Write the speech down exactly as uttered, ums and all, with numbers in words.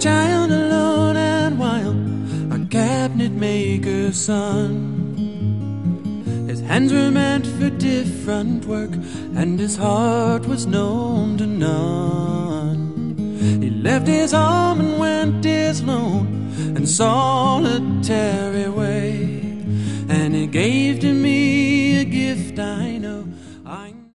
child alone and wild, a cabinet maker's son. His hands were meant for different work, and his heart was known to none. He left his home and went his lone and solitary way, and he gave to me a gift I